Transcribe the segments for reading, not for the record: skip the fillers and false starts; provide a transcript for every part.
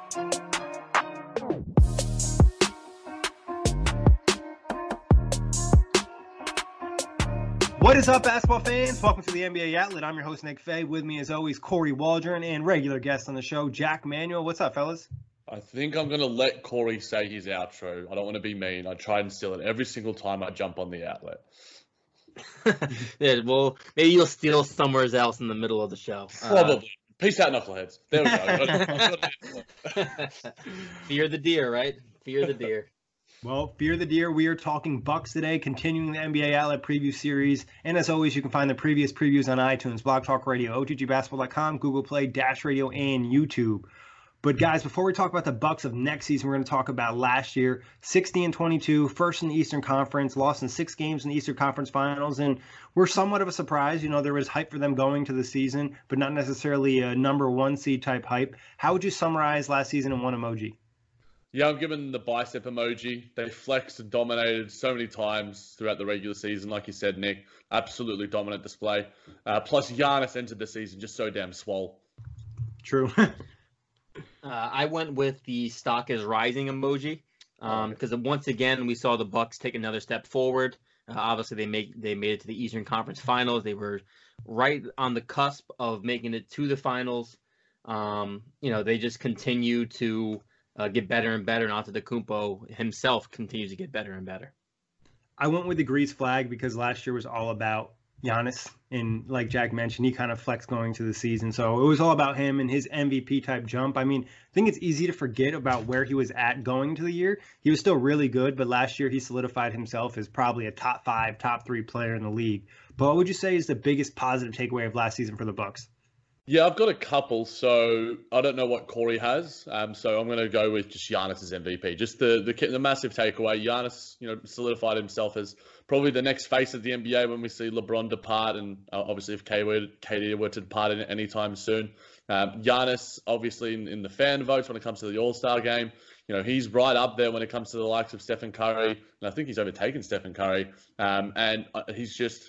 What is up, basketball fans? Welcome to the NBA Outlet. I'm your host, Nick Fay. With me, as always, Corey Waldron, and regular guest on the show, Jack Manuel. What's up, fellas? I think I'm going to let Corey say his outro. I don't want to be mean. I try and steal it every single time I jump on the outlet. Yeah, well, maybe you'll steal somewhere else in the middle of the show. Probably. Peace out, knuckleheads. There we go. Fear the deer, right? Fear the deer. Well, Fear the Deer, we are talking Bucks today, continuing the NBA Outlet preview series. And as always, you can find the previous previews on iTunes, Blog Talk Radio, OTGBasketball.com, Google Play, Dash Radio, and YouTube. But guys, before we talk about the Bucks of next season, we're going to talk about last year, 60-22, first in the Eastern Conference, lost in 6 games in the Eastern Conference Finals, and we're somewhat of a surprise. You know, there was hype for them going to the season, but not necessarily a number 1 seed type hype. How would you summarize last season in one emoji? Yeah, I'm giving the bicep emoji. They flexed and dominated so many times throughout the regular season. Like you said, Nick, absolutely dominant display. Plus, Giannis entered the season just so damn swole. True. I went with the stock is rising emoji because once again we saw the Bucks take another step forward. Obviously, they made it to the Eastern Conference Finals. They were right on the cusp of making it to the finals. They just continue to get better and better, and Antetokounmpo himself continues to get better and better. I went with the Grease flag because last year was all about Giannis, and like Jack mentioned, he kind of flexed going to the season. So it was all about him and his MVP type jump. I mean, I think it's easy to forget about where he was at going to the year. He was still really good, but last year he solidified himself as probably a top 5, top 3 player in the league. But what would you say is the biggest positive takeaway of last season for the Bucks? Yeah, I've got a couple, so I don't know what Corey has. So I'm going to go with just Giannis's MVP. Just the massive takeaway. Giannis, solidified himself as probably the next face of the NBA when we see LeBron depart, and obviously if KD were to depart anytime soon. Giannis, obviously in the fan votes when it comes to the All-Star game, he's right up there when it comes to the likes of Stephen Curry, and I think he's overtaken Stephen Curry. And he's just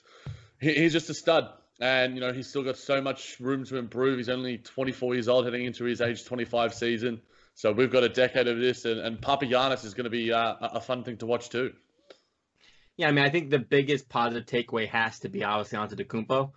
a stud. And, he's still got so much room to improve. He's only 24 years old heading into his age 25 season. So we've got a decade of this. And Papa Giannis is going to be a fun thing to watch too. Yeah, I mean, I think the biggest positive takeaway has to be obviously Antetokounmpo.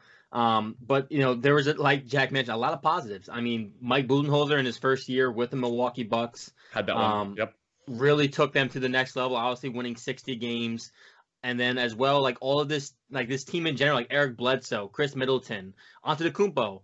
But, there was, like Jack mentioned, a lot of positives. I mean, Mike Budenholzer in his first year with the Milwaukee Bucks. Had that one. Yep. Really took them to the next level, obviously winning 60 games. And then as well, like all of this, like this team in general, like Eric Bledsoe, Chris Middleton, Antetokounmpo,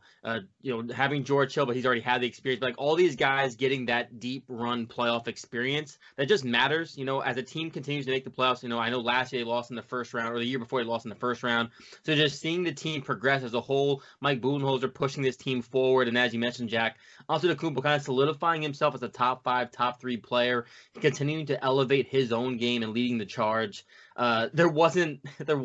having George Hill, but he's already had the experience. But like all these guys getting that deep run playoff experience, that just matters. As a team continues to make the playoffs. I know last year they lost in the first round, or the year before they lost in the first round. So just seeing the team progress as a whole, Mike Budenholzer pushing this team forward, and as you mentioned, Jack, Antetokounmpo kind of solidifying himself as a top 5, top 3 player, continuing to elevate his own game and leading the charge. There wasn't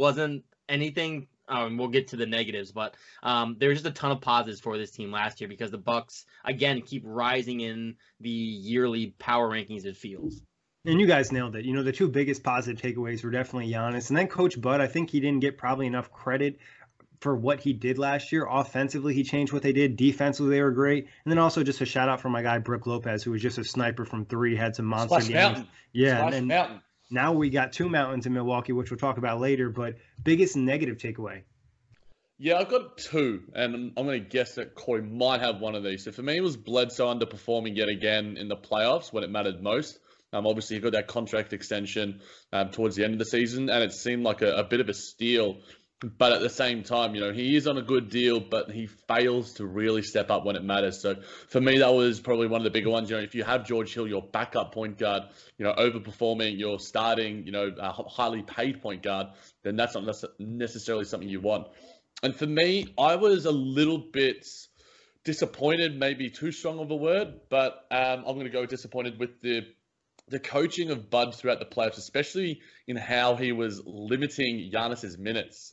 anything. We'll get to the negatives, but there was just a ton of positives for this team last year because the Bucks again keep rising in the yearly power rankings. It feels. And you guys nailed it. The 2 biggest positive takeaways were definitely Giannis, and then Coach Bud. I think he didn't get probably enough credit for what he did last year. Offensively, he changed what they did. Defensively, they were great. And then also just a shout out for my guy Brook Lopez, who was just a sniper from 3, had some monster games. Mountain. Yeah, Splash Mountain. Now we got 2 mountains in Milwaukee, which we'll talk about later, but biggest negative takeaway? Yeah, I've got 2, and I'm going to guess that Corey might have one of these. So for me, it was Bledsoe underperforming yet again in the playoffs when it mattered most. Obviously, he got that contract extension towards the end of the season, and it seemed like a bit of a steal. But at the same time, he is on a good deal, but he fails to really step up when it matters. So for me, that was probably one of the bigger ones. If you have George Hill, your backup point guard, overperforming, your starting, a highly paid point guard, then that's not necessarily something you want. And for me, I was a little bit disappointed, maybe too strong of a word, but I'm going to go disappointed with the coaching of Bud throughout the playoffs, especially in how he was limiting Giannis's minutes.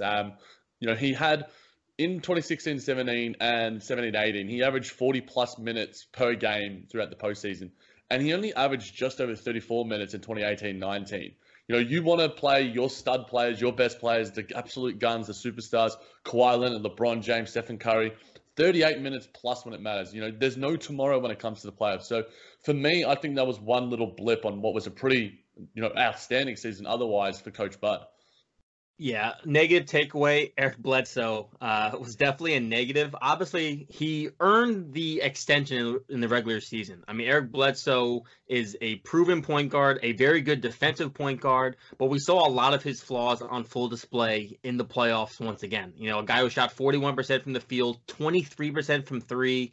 He had in 2016-17 and 17-18, he averaged 40-plus minutes per game throughout the postseason. And he only averaged just over 34 minutes in 2018-19. You want to play your stud players, your best players, the absolute guns, the superstars, Kawhi Leonard, LeBron James, Stephen Curry, 38 minutes plus when it matters. There's no tomorrow when it comes to the playoffs. So for me, I think that was one little blip on what was a pretty, outstanding season otherwise for Coach Bud. Yeah, negative takeaway. Eric Bledsoe was definitely a negative. Obviously, he earned the extension in the regular season. I mean, Eric Bledsoe is a proven point guard, a very good defensive point guard, but we saw a lot of his flaws on full display in the playoffs once again. A guy who shot 41% from the field, 23% from three.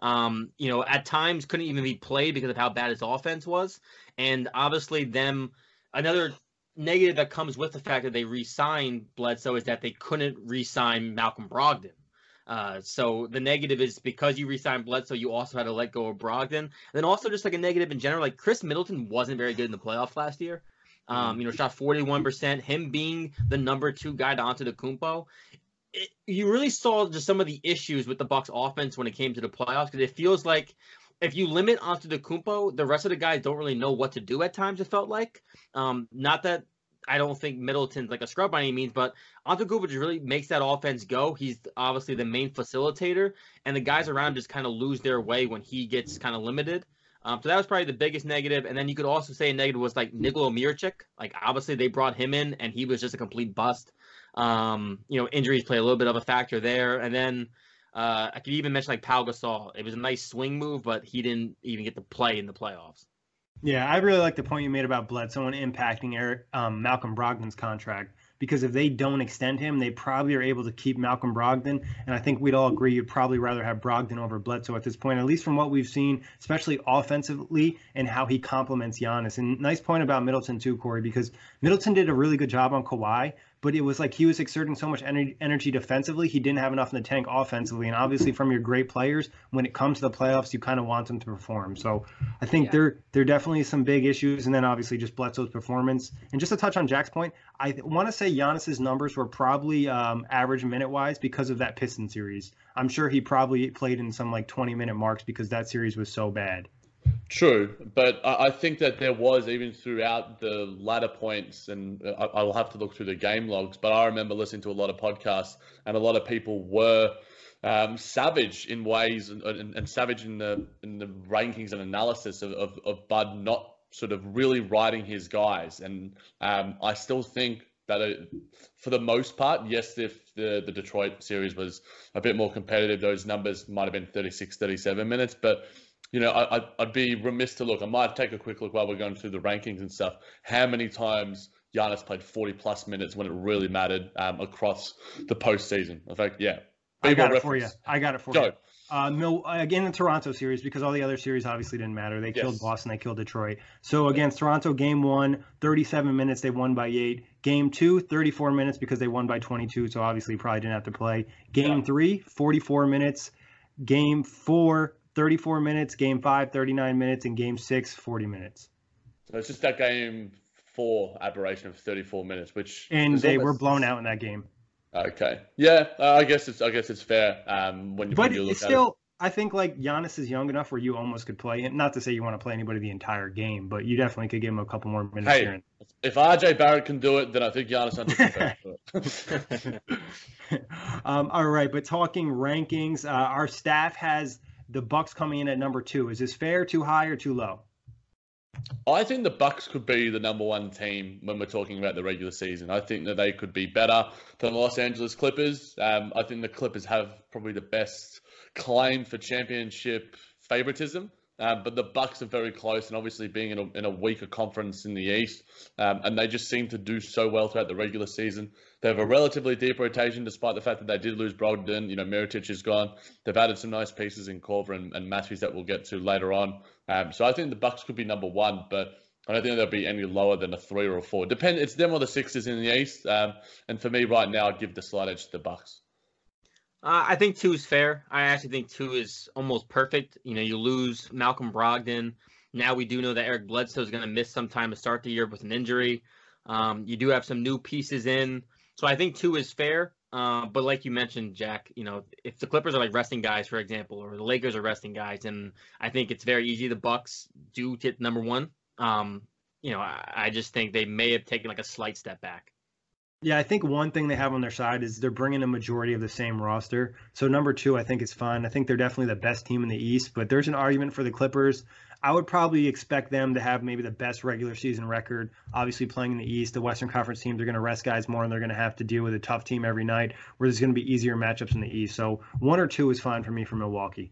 At times couldn't even be played because of how bad his offense was. And obviously another negative that comes with the fact that they re-signed Bledsoe is that they couldn't re-sign Malcolm Brogdon. So the negative is because you re-signed Bledsoe, you also had to let go of Brogdon. And then also just like a negative in general, like Chris Middleton wasn't very good in the playoffs last year. Shot 41%. Him being the number 2 guy to Antetokounmpo, you really saw just some of the issues with the Bucks offense when it came to the playoffs, because it feels like if you limit Antetokounmpo, the rest of the guys don't really know what to do at times, it felt like. Not that I don't think Middleton's like a scrub by any means, but Antetokounmpo just really makes that offense go. He's obviously the main facilitator, and the guys around him just kind of lose their way when he gets kind of limited. So that was probably the biggest negative. And then you could also say a negative was like Nikola Mirotic. Like obviously they brought him in, and he was just a complete bust. Injuries play a little bit of a factor there. And then I could even mention like Pau Gasol. It was a nice swing move, but he didn't even get to play in the playoffs. Yeah, I really like the point you made about Bledsoe and impacting Malcolm Brogdon's contract, because if they don't extend him, they probably are able to keep Malcolm Brogdon. And I think we'd all agree you'd probably rather have Brogdon over Bledsoe at this point, at least from what we've seen, especially offensively and how he complements Giannis. And nice point about Middleton too, Corey, because Middleton did a really good job on Kawhi, but it was like he was exerting so much energy defensively, he didn't have enough in the tank offensively. And obviously from your great players, when it comes to the playoffs, you kind of want them to perform. So I think there are definitely some big issues. And then obviously just Bledsoe's performance. And just to touch on Jack's point, I want to say Giannis's numbers were probably average minute-wise because of that Piston series. I'm sure he probably played in some like 20-minute marks because that series was so bad. True, but I think that there was, even throughout the latter points, and I'll have to look through the game logs, but I remember listening to a lot of podcasts, and a lot of people were savage in ways and savage in the rankings and analysis of Bud not sort of really riding his guys. And I still think that for the most part, yes, if the Detroit series was a bit more competitive, those numbers might have been 36, 37 minutes, but I'd be remiss to look. I might take a quick look while we're going through the rankings and stuff. How many times Giannis played 40-plus minutes when it really mattered across the postseason? In fact, yeah. I got it for you. Again, the Toronto series, because all the other series obviously didn't matter. They killed Boston, they killed Detroit. So against Toronto, game 1, 37 minutes, they won by 8. Game 2, 34 minutes because they won by 22, so obviously probably didn't have to play. Game 3, 44 minutes. Game 4, 34 minutes, game 5, 39 minutes, and game 6, 40 minutes. So it's just that game 4 aberration of 34 minutes, and they were blown out in that game. Okay. Yeah, I guess it's fair. When you look at it. I think like Giannis is young enough where you almost could play him. Not to say you want to play anybody the entire game, but you definitely could give him a couple more minutes here. If RJ Barrett can do it, then I think Giannis can do it. All right, but talking rankings, our staff has the Bucks coming in at number 2. Is this fair, too high, or too low? I think the Bucks could be the number 1 team when we're talking about the regular season. I think that they could be better than the Los Angeles Clippers. I think the Clippers have probably the best claim for championship favoritism. But the Bucks are very close, and obviously being in a weaker conference in the East, and they just seem to do so well throughout the regular season. They have a relatively deep rotation, despite the fact that they did lose Brogdon. Mirotic is gone. They've added some nice pieces in Korver and Matthews that we'll get to later on. So I think the Bucks could be number 1, but I don't think they'll be any lower than a 3 or a 4. It's them or the Sixers in the East. And for me right now, I'd give the slight edge to the Bucks. I think 2 is fair. I actually think 2 is almost perfect. You lose Malcolm Brogdon. Now we do know that Eric Bledsoe is going to miss some time to start the year with an injury. You do have some new pieces in. So I think 2 is fair. But like you mentioned, Jack, if the Clippers are like resting guys, for example, or the Lakers are resting guys, and I think it's very easy the Bucks do get number 1. I just think they may have taken like a slight step back. Yeah, I think one thing they have on their side is they're bringing a majority of the same roster. So number two, I think is fine. I think they're definitely the best team in the East, but there's an argument for the Clippers. I would probably expect them to have maybe the best regular season record. Obviously, playing in the East, the Western Conference teams are going to rest guys more, and they're going to have to deal with a tough team every night, where there's going to be easier matchups in the East. So one or two is fine for me for Milwaukee.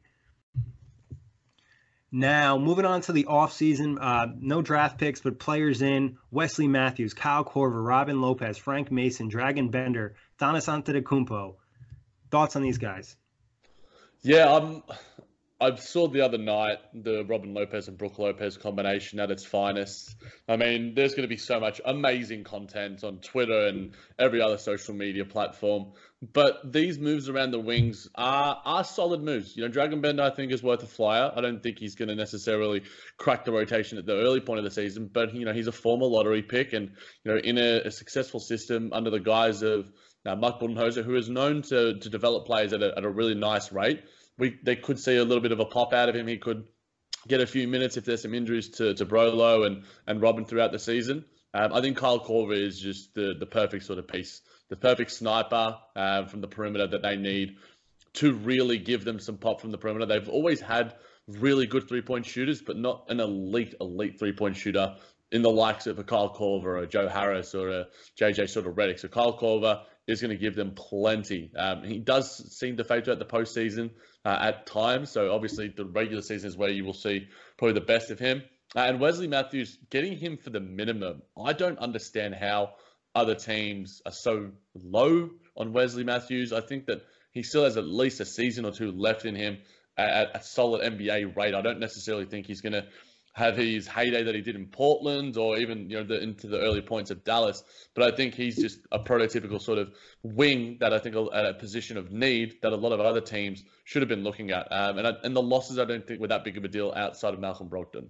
Now, moving on to the offseason, no draft picks, but players in: Wesley Matthews, Kyle Korver, Robin Lopez, Frank Mason, Dragan Bender, Giannis Antetokounmpo. Thoughts on these guys? Yeah, I saw the other night the Robin Lopez and Brook Lopez combination at its finest. I mean, there's going to be so much amazing content on Twitter and every other social media platform. But these moves around the wings are solid moves. Dragan Bender, I think, is worth a flyer. I don't think he's going to necessarily crack the rotation at the early point of the season, but he's a former lottery pick, and in a successful system under the guise of Mark Budenholzer, who is known to develop players at a really nice rate. They could see a little bit of a pop out of him. He could get a few minutes if there's some injuries to Brolo and Robin throughout the season. I think Kyle Korver is just the perfect sort of piece, the perfect sniper from the perimeter that they need to really give them some pop from the perimeter. They've always had really good three-point shooters, but not an elite three-point shooter in the likes of a Kyle Korver or a Joe Harris or a JJ sort of Redick. So Kyle Korver is going to give them plenty. He does seem to fade throughout the postseason at times. So obviously the regular season is where you will see probably the best of him. And Wesley Matthews, getting him for the minimum. I don't understand how other teams are so low on Wesley Matthews. I think that he still has at least a season or two left in him at a solid NBA rate. I don't necessarily think he's going to have his heyday that he did in Portland or even into the early points of Dallas. But I think he's just a prototypical sort of wing that I think at a position of need that a lot of other teams should have been looking at. And the losses I don't think were that big of a deal outside of Malcolm Brogdon.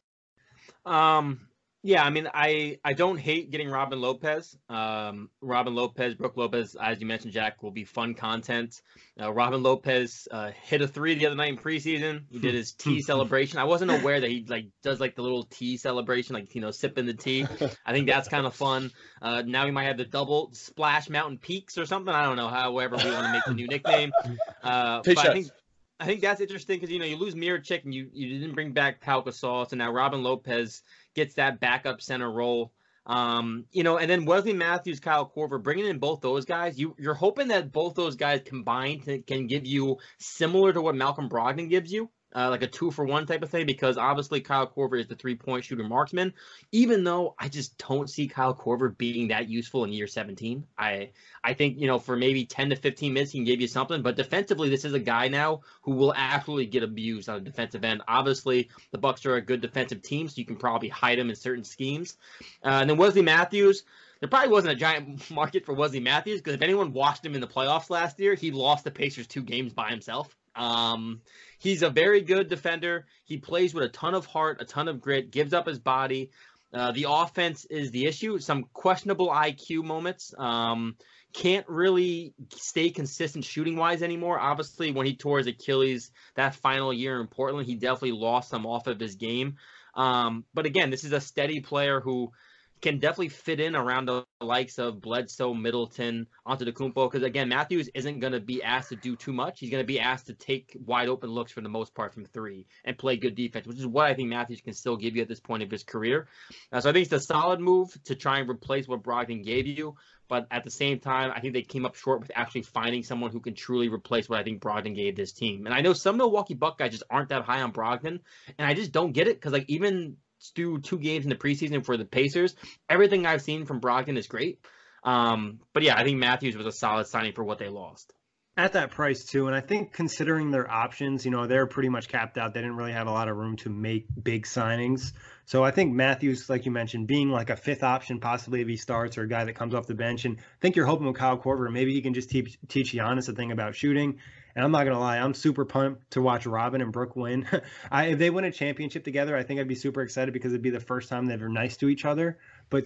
Yeah, I mean, I don't hate getting Robin Lopez. Robin Lopez, Brook Lopez, as you mentioned, Jack, will be fun content. Robin Lopez hit a three the other night in preseason. He did his tea celebration. I wasn't aware that he does the little tea celebration, sipping the tea. I think that's kind of fun. Now we might have the double Splash Mountain Peaks or something. I don't know, however we want to make the new nickname. But I think that's interesting because, you lose Mirotic and you didn't bring back Pau Gasol. So now Robin Lopez gets that backup center role. And then Wesley Matthews, Kyle Korver, bringing in both those guys, you're hoping that both those guys combined can give you similar to what Malcolm Brogdon gives you. Like a 2-for-1 type of thing, because obviously Kyle Korver is the three-point shooter marksman, even though I just don't see Kyle Korver being that useful in year 17. I think, for maybe 10 to 15 minutes, he can give you something, but defensively, this is a guy now who will absolutely get abused on the defensive end. Obviously, the Bucks are a good defensive team, so you can probably hide him in certain schemes. And then Wesley Matthews, there probably wasn't a giant market for Wesley Matthews, because if anyone watched him in the playoffs last year, he lost the Pacers 2 games by himself. He's a very good defender. He plays with a ton of heart, a ton of grit, gives up his body. The offense is the issue. Some questionable IQ moments. Can't really stay consistent shooting-wise anymore. Obviously, when he tore his Achilles that final year in Portland, he definitely lost some off of his game. But again, this is a steady player who can definitely fit in around the likes of Bledsoe, Middleton, Antetokounmpo, because again, Matthews isn't going to be asked to do too much. He's going to be asked to take wide open looks for the most part from three and play good defense, which is what I think Matthews can still give you at this point of his career. So I think it's a solid move to try and replace what Brogdon gave you, but at the same time, I think they came up short with actually finding someone who can truly replace what I think Brogdon gave this team. And I know some Milwaukee Buck guys just aren't that high on Brogdon, and I just don't get it, because even do 2 games in the preseason for the Pacers, everything I've seen from Brogdon is great. But yeah, I think Matthews was a solid signing for what they lost. At that price too, and I think considering their options, they're pretty much capped out. They didn't really have a lot of room to make big signings. So I think Matthews, like you mentioned, being like a 5th option, possibly if he starts, or a guy that comes off the bench. And I think you're hoping with Kyle Korver, maybe he can just teach Giannis a thing about shooting. And I'm not going to lie, I'm super pumped to watch Robin and Brook win. If they win a championship together, I think I'd be super excited, because it'd be the first time they're nice to each other. But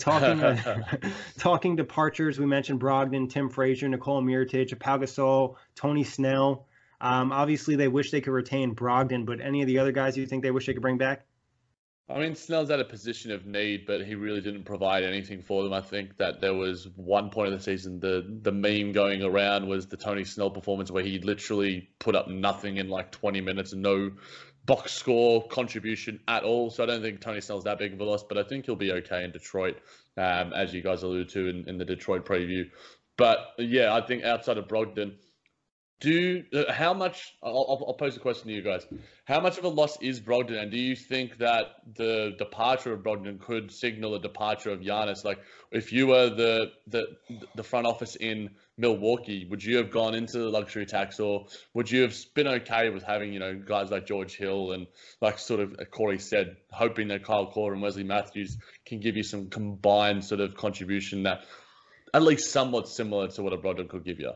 talking departures, we mentioned Brogdon, Tim Frazier, Nikola Mirotic, Pau Gasol, Tony Snell. Obviously, they wish they could retain Brogdon, but any of the other guys you think they wish they could bring back? I mean, Snell's at a position of need, but he really didn't provide anything for them. I think that there was one point of the season, the meme going around was the Tony Snell performance where he literally put up nothing in like 20 minutes and no box score contribution at all. So I don't think Tony Snell's that big of a loss, but I think he'll be okay in Detroit, as you guys alluded to in the Detroit preview. But yeah, I think outside of Brogdon, how much? I'll pose a question to you guys. How much of a loss is Brogdon, and do you think that the departure of Brogdon could signal a departure of Giannis? Like, if you were the front office in Milwaukee, would you have gone into the luxury tax, or would you have been okay with having guys like George Hill and like sort of Corey said, hoping that Kyle Korver and Wesley Matthews can give you some combined sort of contribution that at least somewhat similar to what a Brogdon could give you?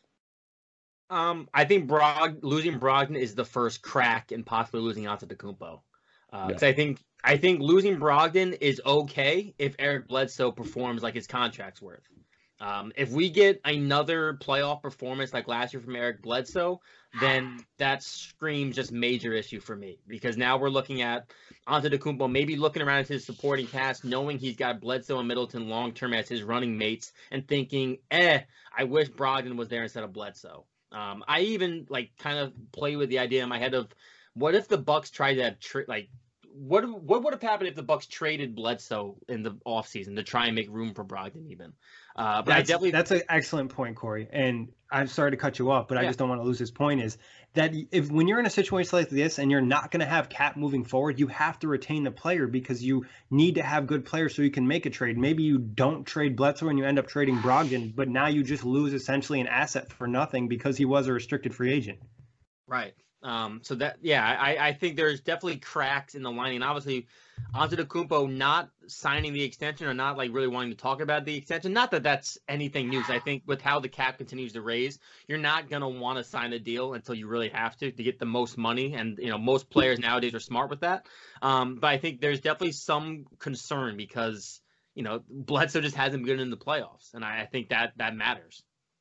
I think losing Brogdon is the first crack in possibly losing Antetokounmpo. Because I think losing Brogdon is okay if Eric Bledsoe performs like his contract's worth. If we get another playoff performance like last year from Eric Bledsoe, then that screams just major issue for me. Because now we're looking at Antetokounmpo maybe looking around at his supporting cast, knowing he's got Bledsoe and Middleton long-term as his running mates, and thinking, I wish Brogdon was there instead of Bledsoe. I even kind of play with the idea in my head of what if the Bucks tried to what would have happened if the Bucks traded Bledsoe in the offseason to try and make room for Brogdon even. But that's an excellent point, Corey. And I'm sorry to cut you off, but I just don't want to lose this point is that when you're in a situation like this and you're not going to have cap moving forward, you have to retain the player because you need to have good players so you can make a trade. Maybe you don't trade Bledsoe and you end up trading Brogdon, but now you just lose essentially an asset for nothing because he was a restricted free agent. Right. So that, I think there's definitely cracks in the lining. Obviously, Antetokounmpo not signing the extension or not really wanting to talk about the extension. Not that that's anything new. I think with how the cap continues to raise, you're not going to want to sign a deal until you really have to get the most money. And, most players nowadays are smart with that. But I think there's definitely some concern because, Bledsoe just hasn't been in the playoffs. And I think that matters.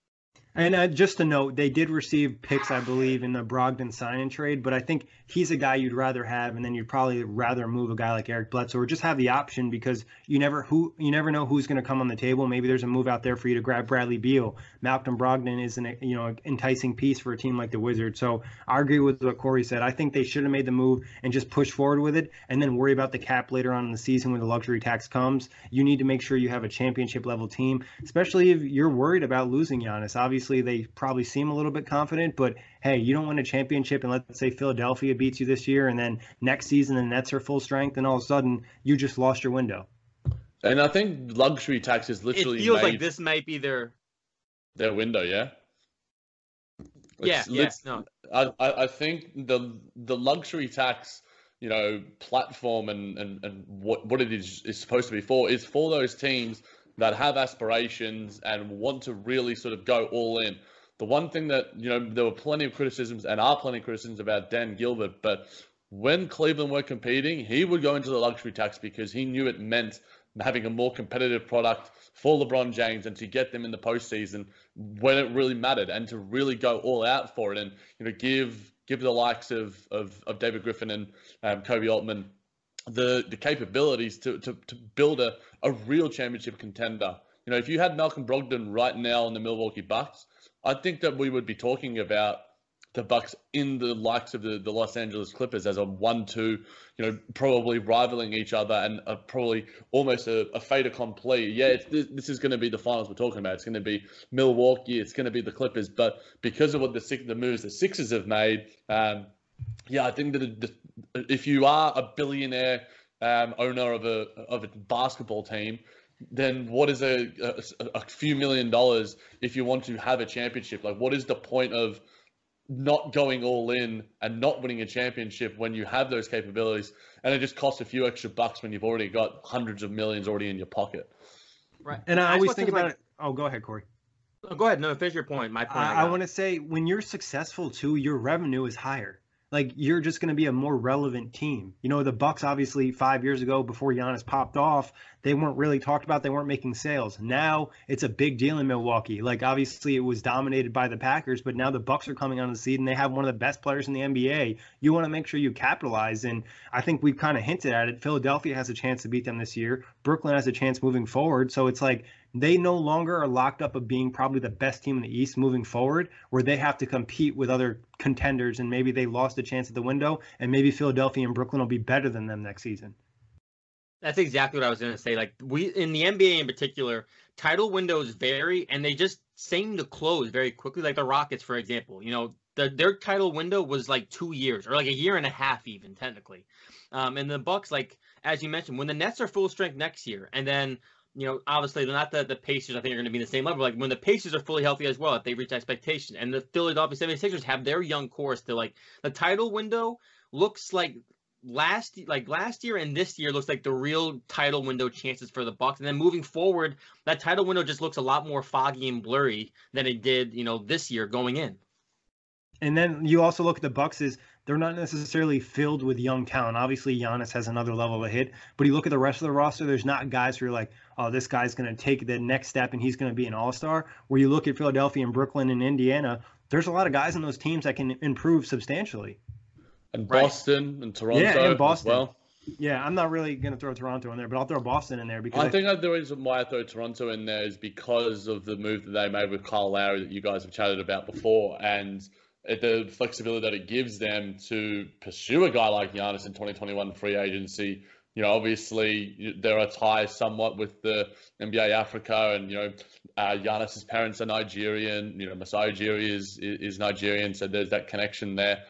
And just to note, they did receive picks, I believe, in the Brogdon sign-in trade, but I think he's a guy you'd rather have, and then you'd probably rather move a guy like Eric Bledsoe or just have the option because you never know who's going to come on the table. Maybe there's a move out there for you to grab Bradley Beal. Malcolm Brogdon is an enticing piece for a team like the Wizards. So I agree with what Corey said. I think they should have made the move and just push forward with it and then worry about the cap later on in the season when the luxury tax comes. You need to make sure you have a championship level team, especially if you're worried about losing Giannis. Obviously, they probably seem a little bit confident, but hey, you don't win a championship and let's say Philadelphia beats you this year and then next season the Nets are full strength and all of a sudden you just lost your window. And I think luxury tax is literally it feels like this might be their window, yeah? No. I think the luxury tax, platform and what it is supposed to be for is for those teams that have aspirations and want to really sort of go all in. The one thing that, there were plenty of criticisms and are plenty of criticisms about Dan Gilbert, but when Cleveland were competing, he would go into the luxury tax because he knew it meant having a more competitive product for LeBron James and to get them in the postseason when it really mattered and to really go all out for it and, give the likes of David Griffin and Kobe Altman the capabilities to build a real championship contender. If you had Malcolm Brogdon right now in the Milwaukee Bucks, I think that we would be talking about the Bucks in the likes of the Los Angeles Clippers as a 1-2, probably rivaling each other and probably almost a fait accompli. Yeah, this is going to be the finals we're talking about. It's going to be Milwaukee. It's going to be the Clippers. But because of what the moves the Sixers have made, I think that if you are a billionaire owner of a basketball team, then what is a few $1 million if you want to have a championship? Like, what is the point of not going all in and not winning a championship when you have those capabilities and it just costs a few extra bucks when you've already got hundreds of millions already in your pocket? Right. And I always think about it. Oh, go ahead, Corey. Oh, go ahead. No, finish your point. My point. I want to say when you're successful too, your revenue is higher. like you're just going to be a more relevant team. You know, the Bucks obviously 5 years ago before Giannis popped off, they weren't really talked about. They weren't making sales. Now it's a big deal in Milwaukee. Like obviously it was dominated by the Packers, but now the Bucks are coming on the scene and they have one of the best players in the NBA. You want to make sure you capitalize. And I think we've kind of hinted at it. Philadelphia has a chance to beat them this year. Brooklyn has a chance moving forward. So it's like they no longer are locked up of being probably the best team in the East moving forward, where they have to compete with other contenders and maybe they lost a chance at the window and maybe Philadelphia and Brooklyn will be better than them next season. That's exactly what I was going to say. Like we in the NBA in particular, title windows vary and they just seem to close very quickly. Like the Rockets, for example, you know, their title window was like 2 years or like a year and a half even technically. And the Bucks, like as you mentioned, when the Nets are full strength next year, and then you know, obviously they're not the Pacers, I think, are going to be in the same level. Like when the Pacers are fully healthy as well, if they reach expectation, and the Philadelphia 76ers have their young core still, like the title window looks like last year and this year looks like the real title window chances for the Bucks. And then moving forward, that title window just looks a lot more foggy and blurry than it did, you know, this year going in. And then you also look at the Bucks as they're not necessarily filled with young talent. Obviously, Giannis has another level to hit, but you look at the rest of the roster, there's not guys who are like, oh, this guy's going to take the next step and he's going to be an all-star. Where you look at Philadelphia and Brooklyn and Indiana, there's a lot of guys in those teams that can improve substantially. And Boston and Toronto and Boston as well. Yeah, I'm not really going to throw Toronto in there, but I'll throw Boston in there because I think the reason why I throw Toronto in there is because of the move that they made with Kyle Lowry that you guys have chatted about before, and the flexibility that it gives them to pursue a guy like Giannis in 2021 free agency. You know, obviously there are ties somewhat with the NBA Africa, and you know, Giannis's parents are Nigerian. You know, Masai Ujiri is Nigerian, so there's that connection there.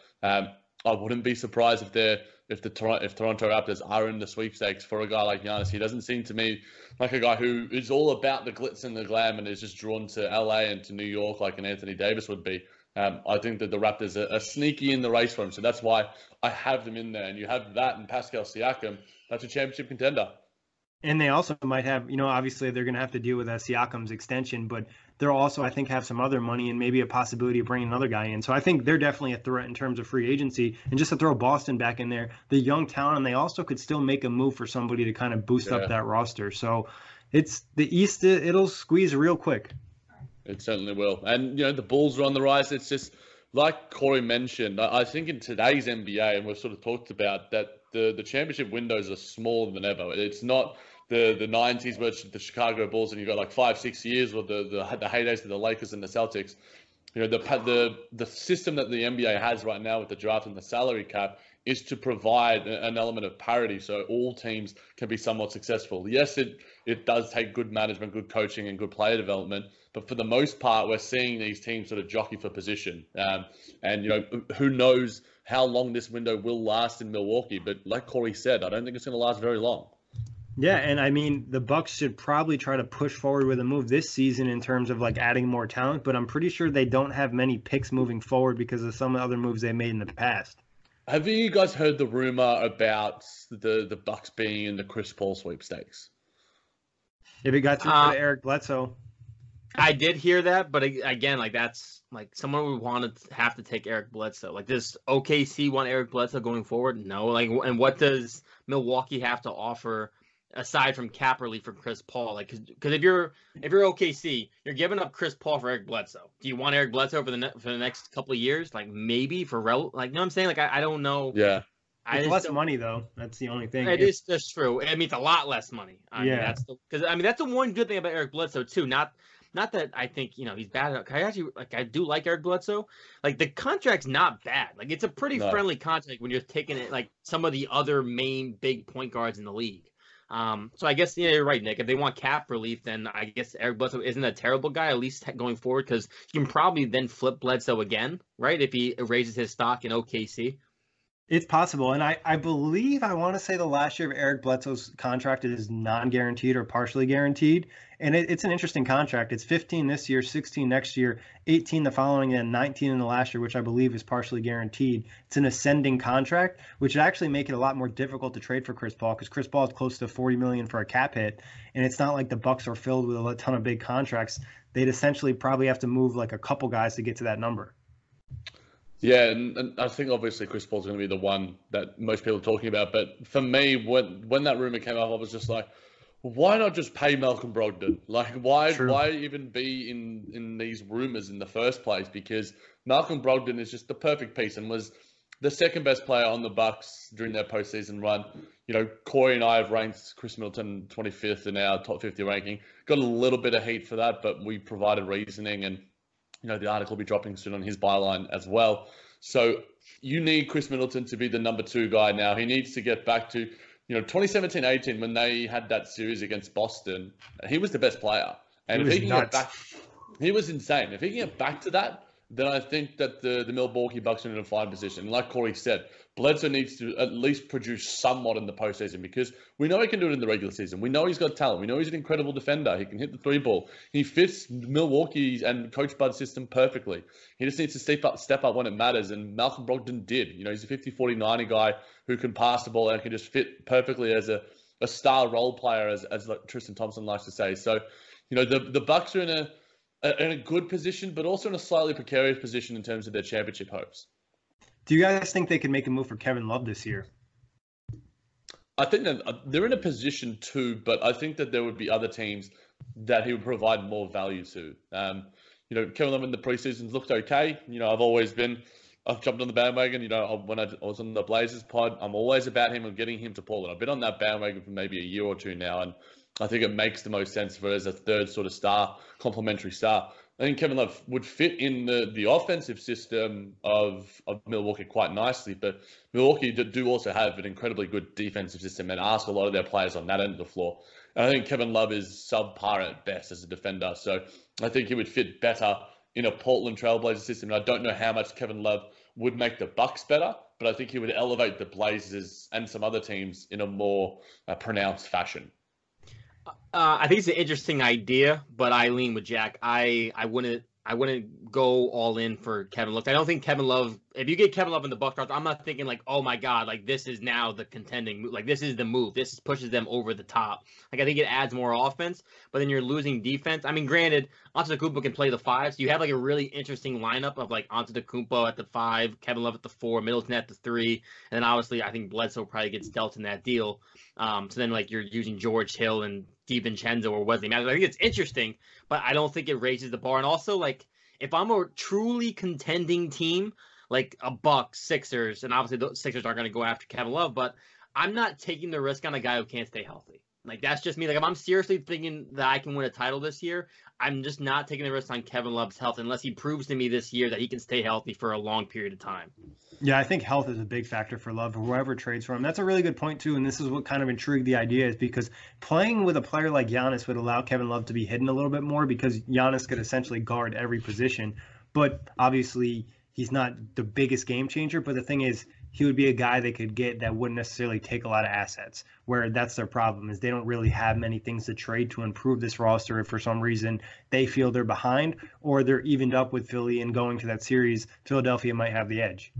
I wouldn't be surprised if Toronto Raptors are in the sweepstakes for a guy like Giannis. He doesn't seem to me like a guy who is all about the glitz and the glam and is just drawn to LA and to New York like an Anthony Davis would be. I think that the Raptors are sneaky in the race for him, so that's why I have them in there. And you have that and Pascal Siakam, that's a championship contender. And they also might have, you know, obviously they're going to have to deal with Siakam's extension, but they'll also, I think, have some other money and maybe a possibility of bringing another guy in. So I think they're definitely a threat in terms of free agency. And just to throw Boston back in there, the young talent, and they also could still make a move for somebody to kind of boost up that roster. So it's the East, it'll squeeze real quick. It certainly will. And, you know, the Bulls are on the rise. It's just, like Corey mentioned, I think in today's NBA, and we've sort of talked about that, the championship windows are smaller than ever. It's not the 90s where the Chicago Bulls and you've got like 5-6 years, or the heydays of the Lakers and the Celtics. You know, the system that the NBA has right now with the draft and the salary cap is to provide an element of parity so all teams can be somewhat successful. Yes, it does take good management, good coaching, and good player development, but for the most part, we're seeing these teams sort of jockey for position. And, you know, who knows how long this window will last in Milwaukee, but like Corey said, I don't think it's going to last very long. Yeah, and I mean, the Bucks should probably try to push forward with a move this season in terms of like adding more talent, but I'm pretty sure they don't have many picks moving forward because of some of the other moves they made in the past. Have you guys heard the rumor about the Bucks being in the Chris Paul sweepstakes? If it got through to Eric Bledsoe. I did hear that, but again, like that's like someone would want to have to take Eric Bledsoe. Like, does OKC want Eric Bledsoe going forward? No. Like, and what does Milwaukee have to offer aside from cap relief for Chris Paul? Like, because if you're OKC, you're giving up Chris Paul for Eric Bledsoe. Do you want Eric Bledsoe for the next couple of years? Like, maybe for like, you know what I'm saying? Like, I don't know. Yeah. It's less money though. That's the only thing. It is just true. I mean, it's a lot less money. I mean, that's the one good thing about Eric Bledsoe too. Not that I think, you know, he's bad. I do like Eric Bledsoe. Like, the contract's not bad. Like, it's a pretty friendly contract when you're taking it like some of the other main big point guards in the league. So I guess, yeah, you're right, Nick. If they want cap relief, then I guess Eric Bledsoe isn't a terrible guy, at least going forward, because you can probably then flip Bledsoe again, right, if he raises his stock in OKC. It's possible. And I believe, I want to say the last year of Eric Bledsoe's contract is non-guaranteed or partially guaranteed. And it's an interesting contract. It's 15 this year, 16 next year, 18 the following, and 19 in the last year, which I believe is partially guaranteed. It's an ascending contract, which would actually make it a lot more difficult to trade for Chris Paul, because Chris Paul is close to $40 million for a cap hit. And it's not like the Bucks are filled with a ton of big contracts. They'd essentially probably have to move like a couple guys to get to that number. Yeah, and I think obviously Chris Paul's going to be the one that most people are talking about. But for me, when that rumor came up, I was just like, why not just pay Malcolm Brogdon? Like, True. why even be in these rumors in the first place? Because Malcolm Brogdon is just the perfect piece and was the second best player on the Bucks during their postseason run. You know, Corey and I have ranked Chris Middleton 25th in our top 50 ranking. Got a little bit of heat for that, but we provided reasoning, and the article will be dropping soon on his byline as well. So you need Chris Middleton to be the number 2 guy now. He needs to get back to 2017-18 when they had that series against Boston. He was the best player, and if he can get back, he was insane. If he can get back to that, then I think that the Milwaukee Bucks are in a fine position. Like Corey said, Bledsoe needs to at least produce somewhat in the postseason, because we know he can do it in the regular season. We know he's got talent. We know he's an incredible defender. He can hit the 3-ball. He fits Milwaukee's and Coach Bud's system perfectly. He just needs to step up when it matters, and Malcolm Brogdon did. He's a 50-40-90 guy who can pass the ball and can just fit perfectly as a star role player, as like Tristan Thompson likes to say. So, the Bucks are in a good position, but also in a slightly precarious position in terms of their championship hopes. Do you guys think they can make a move for Kevin Love this year? I think that they're in a position to, but I think that there would be other teams that he would provide more value to. Kevin Love in the preseasons looked okay. I've jumped on the bandwagon. When I was on the Blazers pod, I'm always about him and getting him to Portland. I've been on that bandwagon for maybe a year or two now, and I think it makes the most sense for as a third sort of star, complementary star. I think Kevin Love would fit in the offensive system of Milwaukee quite nicely, but Milwaukee do also have an incredibly good defensive system and ask a lot of their players on that end of the floor. And I think Kevin Love is subpar at best as a defender, so I think he would fit better in a Portland Trailblazer system. And I don't know how much Kevin Love would make the Bucks better, but I think he would elevate the Blazers and some other teams in a more pronounced fashion. I think it's an interesting idea, but I lean with Jack. I wouldn't go all in for Kevin Love. I don't think Kevin Love. If you get Kevin Love in the Bucks, I'm not thinking like, oh my God, like this is now the contending move. Like this is the move. This pushes them over the top. Like I think it adds more offense, but then you're losing defense. I mean, granted, Antetokounmpo can play the 5, so you have like a really interesting lineup of like Antetokounmpo at the 5, Kevin Love at the 4, Middleton at the 3, and then obviously I think Bledsoe probably gets dealt in that deal. So then like you're using George Hill and DiVincenzo or Wesley Matthews. I think it's interesting, but I don't think it raises the bar. And also, like, if I'm a truly contending team, like a Bucks, Sixers, and obviously the Sixers aren't going to go after Kevin Love, but I'm not taking the risk on a guy who can't stay healthy. Like, that's just me. Like, if I'm seriously thinking that I can win a title this year, I'm just not taking the risk on Kevin Love's health unless he proves to me this year that he can stay healthy for a long period of time. Yeah, I think health is a big factor for Love, whoever trades for him. That's a really good point, too, and this is what kind of intrigued the idea, is because playing with a player like Giannis would allow Kevin Love to be hidden a little bit more, because Giannis could essentially guard every position. But obviously, he's not the biggest game changer, but the thing is, he would be a guy they could get that wouldn't necessarily take a lot of assets, where that's their problem, is they don't really have many things to trade to improve this roster if for some reason they feel they're behind or they're evened up with Philly and going to that series, Philadelphia might have the edge.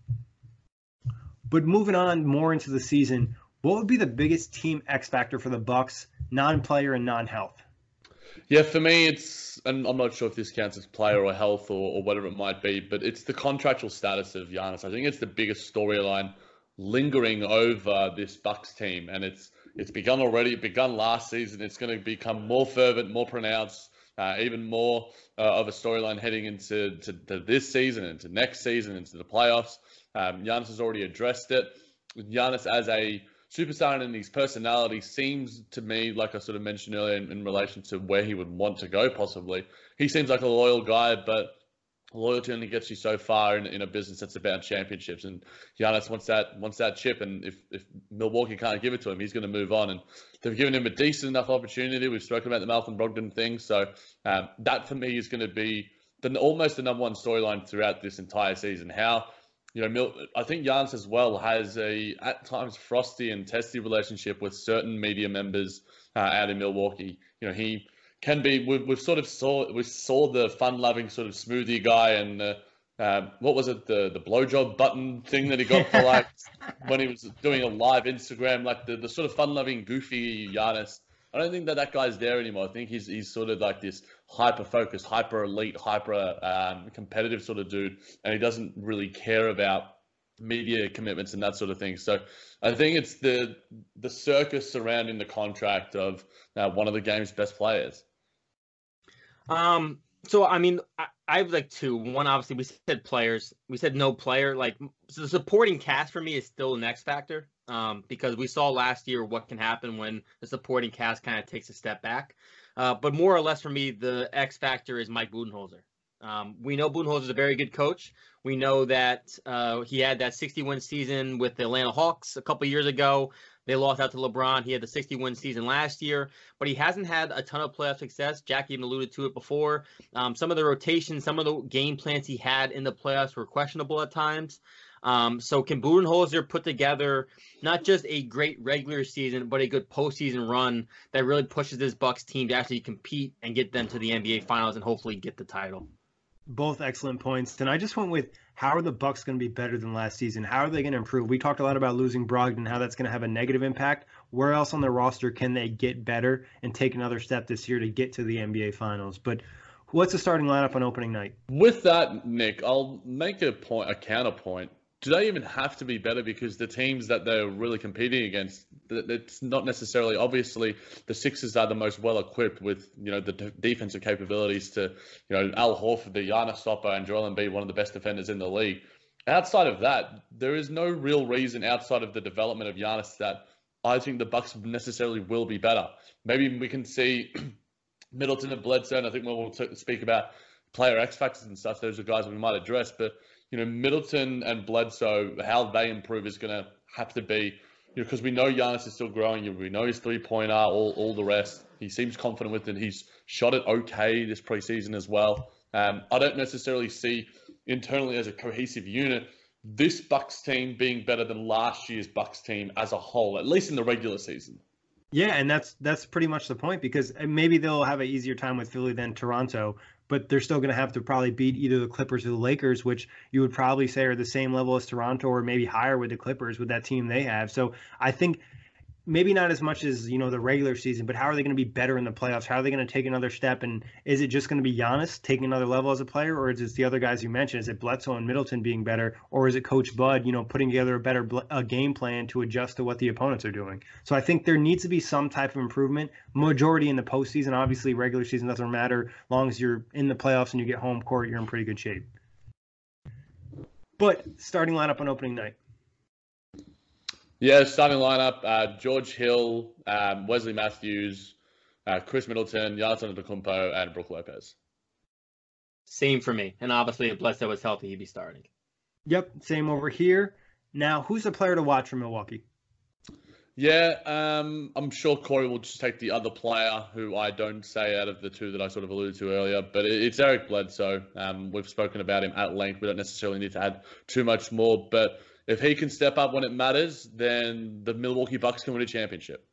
But moving on more into the season, what would be the biggest team X factor for the Bucks, non-player and non-health? Yeah, for me, and I'm not sure if this counts as player or health or whatever it might be, but it's the contractual status of Giannis. I think it's the biggest storyline lingering over this Bucks team, and it's begun already. It begun last season. It's going to become more fervent, more pronounced, even more of a storyline heading into this season, into next season, into the playoffs. Giannis has already addressed it. Giannis as a superstar and his personality seems to me, like I sort of mentioned earlier in relation to where he would want to go possibly. He seems like a loyal guy, but loyalty only gets you so far in a business that's about championships. And Giannis wants that chip, and if Milwaukee can't give it to him, he's going to move on. And they've given him a decent enough opportunity. We've spoken about the Malcolm Brogdon thing. So that for me is going to be almost the number one storyline throughout this entire season. How I think Giannis as well has a at times frosty and testy relationship with certain media members out in Milwaukee. He can be. We saw the fun-loving sort of smoothie guy, and what was it, the blowjob button thing that he got for like when he was doing a live Instagram, like the sort of fun-loving, goofy Giannis. I don't think that guy's there anymore. I think he's sort of like this hyper focused, hyper elite, hyper competitive sort of dude, and he doesn't really care about media commitments and that sort of thing. So I think it's the circus surrounding the contract of one of the game's best players. So I mean, I have like two. One, obviously, we said players. We said no player. Like, so the supporting cast for me is still an X factor. Because we saw last year what can happen when the supporting cast kind of takes a step back. But more or less for me, the X factor is Mike Budenholzer. We know Budenholzer is a very good coach. We know that he had that 60-win season with the Atlanta Hawks a couple years ago. They lost out to LeBron. He had the 60-win season last year, but he hasn't had a ton of playoff success. Jack even alluded to it before. Some of the rotations, some of the game plans he had in the playoffs were questionable at times. So can Budenholzer put together not just a great regular season, but a good postseason run that really pushes this Bucks team to actually compete and get them to the NBA Finals and hopefully get the title? Both excellent points. And I just went with, how are the Bucks going to be better than last season? How are they going to improve? We talked a lot about losing Brogdon, how that's going to have a negative impact. Where else on their roster can they get better and take another step this year to get to the NBA Finals? But what's the starting lineup on opening night? With that, Nick, I'll make a counterpoint. Do they even have to be better? Because the teams that they're really competing against, it's not necessarily, obviously, the Sixers are the most well-equipped with, the defensive capabilities to, Al Horford, the Giannis stopper, and Joel Embiid, one of the best defenders in the league. Outside of that, there is no real reason outside of the development of Giannis that I think the Bucks necessarily will be better. Maybe we can see Middleton and Bledsoe, and I think we'll speak about player X factors and stuff. Those are guys we might address, but Middleton and Bledsoe, how they improve is going to have to be, because we know Giannis is still growing. We know his three-pointer, all the rest. He seems confident with it. He's shot it okay this preseason as well. I don't necessarily see internally as a cohesive unit this Bucks team being better than last year's Bucks team as a whole, at least in the regular season. Yeah, and that's pretty much the point, because maybe they'll have an easier time with Philly than Toronto, but they're still going to have to probably beat either the Clippers or the Lakers, which you would probably say are the same level as Toronto, or maybe higher with the Clippers with that team they have. So I think maybe not as much as, the regular season, but how are they going to be better in the playoffs? How are they going to take another step? And is it just going to be Giannis taking another level as a player, or is it the other guys you mentioned? Is it Bledsoe and Middleton being better, or is it Coach Bud, putting together a better game plan to adjust to what the opponents are doing? So I think there needs to be some type of improvement, majority in the postseason. Obviously, regular season doesn't matter. As long as you're in the playoffs and you get home court, you're in pretty good shape. But starting lineup on opening night. Yeah, starting lineup, George Hill, Wesley Matthews, Chris Middleton, Giannis Antetokounmpo, and Brook Lopez. Same for me. And obviously, if Bledsoe was healthy, he'd be starting. Yep, same over here. Now, who's the player to watch from Milwaukee? Yeah, I'm sure Corey will just take the other player, who I don't say out of the two that I sort of alluded to earlier, but it's Eric Bledsoe. We've spoken about him at length. We don't necessarily need to add too much more, but if he can step up when it matters, then the Milwaukee Bucks can win a championship.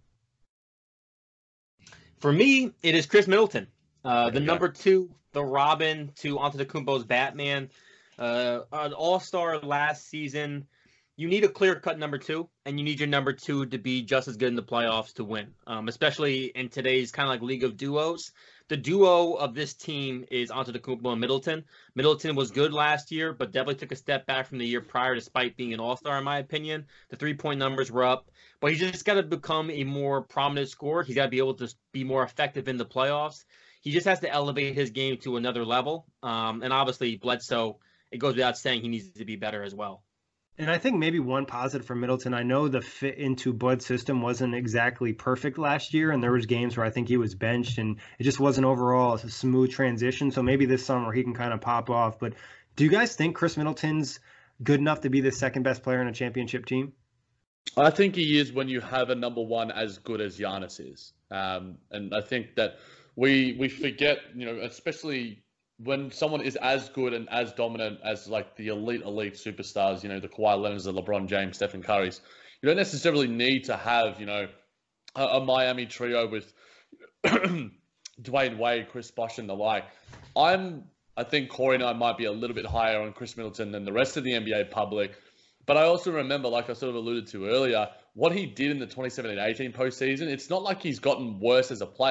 For me, it is Chris Middleton, the number two, the Robin to Antetokounmpo's Batman, an all-star last season. You need a clear-cut number two, and you need your number two to be just as good in the playoffs to win, especially in today's kind of like league of duos. The duo of this team is Antetokounmpo and Middleton. Middleton was good last year, but definitely took a step back from the year prior, despite being an all-star, in my opinion. The three-point numbers were up, but he's just got to become a more prominent scorer. He's got to be able to be more effective in the playoffs. He just has to elevate his game to another level. And obviously, Bledsoe, it goes without saying, he needs to be better as well. And I think maybe one positive for Middleton, I know the fit into Bud's system wasn't exactly perfect last year, and there was games where I think he was benched, and it just wasn't overall a smooth transition. So maybe this summer he can kind of pop off. But do you guys think Chris Middleton's good enough to be the second best player in a championship team? I think he is when you have a number one as good as Giannis is. And I think that we forget, especially when someone is as good and as dominant as like the elite superstars, the Kawhi Leonards, the LeBron James, Stephen Currys, you don't necessarily need to have, a Miami trio with Dwayne Wade, Chris Bosh, and the like. I think Corey and I might be a little bit higher on Chris Middleton than the rest of the NBA public. But I also remember, like I sort of alluded to earlier, what he did in the 2017-18 postseason. It's not like he's gotten worse as a player.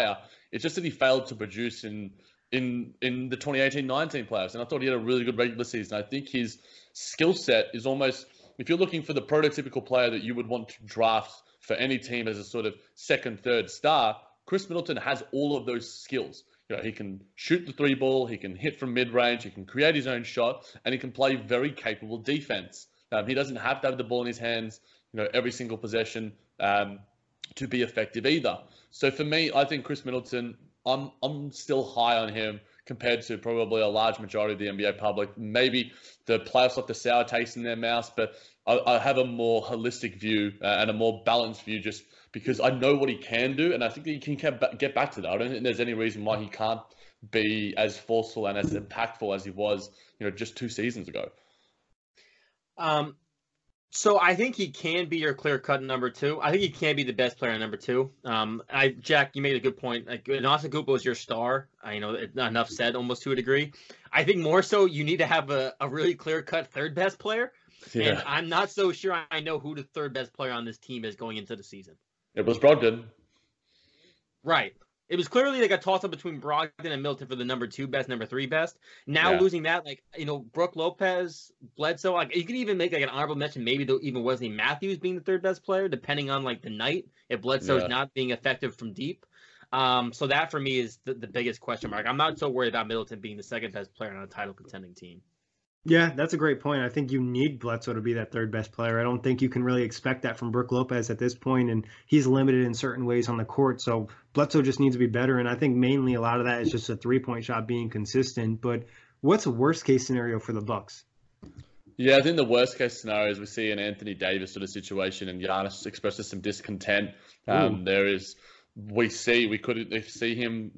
It's just that he failed to produce in the 2018-19 playoffs. And I thought he had a really good regular season. I think his skill set is almost, if you're looking for the prototypical player that you would want to draft for any team as a sort of second, third star, Chris Middleton has all of those skills. He can shoot the three ball, he can hit from mid-range, he can create his own shot, and he can play very capable defense. He doesn't have to have the ball in his hands, every single possession to be effective either. So for me, I think Chris Middleton, I'm still high on him compared to probably a large majority of the NBA public. Maybe the playoffs left a sour taste in their mouths, but I have a more holistic view and a more balanced view just because I know what he can do, and I think that he can get back to that. I don't think there's any reason why he can't be as forceful and as impactful as he was, just 2 seasons ago. So I think he can be your clear-cut number 2. I think he can be the best player on number 2. Jack, you made a good point. Like, Antetokounmpo is your star. Enough said, almost to a degree. I think more so you need to have a really clear-cut third best player. Yeah. And I'm not so sure I know who the third best player on this team is going into the season. It was Brogdon. Right. It was clearly like a toss-up between Brogdon and Middleton for the number 2 best, number 3 best. Now losing that, Brook Lopez, Bledsoe, you could even make an honorable mention, maybe even Wesley Matthews being the third best player, depending on the night, if Bledsoe's not being effective from deep. So that for me is the biggest question mark. I'm not so worried about Middleton being the second best player on a title contending team. Yeah, that's a great point. I think you need Bledsoe to be that third best player. I don't think you can really expect that from Brook Lopez at this point, and he's limited in certain ways on the court. So Bledsoe just needs to be better, and I think mainly a lot of that is just a three-point shot being consistent. But what's a worst-case scenario for the Bucks? Yeah, I think the worst-case scenario is we see an Anthony Davis sort of situation, and Giannis expresses some discontent. We could see him,